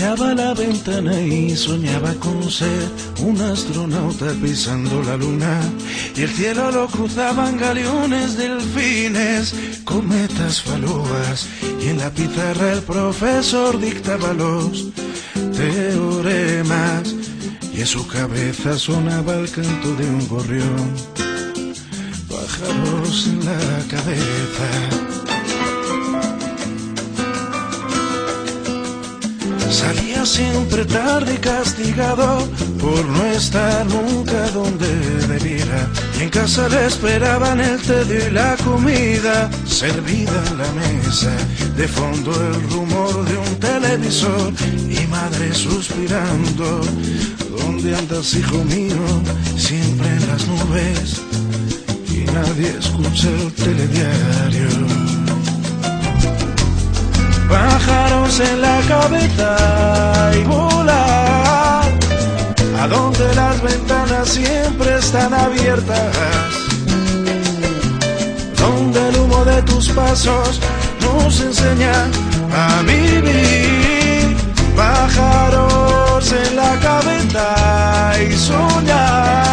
miraba a la ventana y soñaba con ser un astronauta pisando la luna. Y el cielo lo cruzaban galeones, delfines, cometas, falúas. Y en la pizarra el profesor dictaba los teoremas. Y en su cabeza sonaba el canto de un gorrión. Pájaros en la cabeza. Salía siempre tarde y castigado por no estar nunca donde debiera. Y en casa le esperaban el tedio y la comida servida en la mesa. De fondo el rumor de un televisor y madre suspirando. ¿Dónde andas, hijo mío? Siempre en las nubes y nadie escucha el telediario. Pájaros en la cabeza y volar a donde las ventanas siempre están abiertas, donde el humo de tus pasos nos enseña a vivir. Pájaros en la cabeza y soñar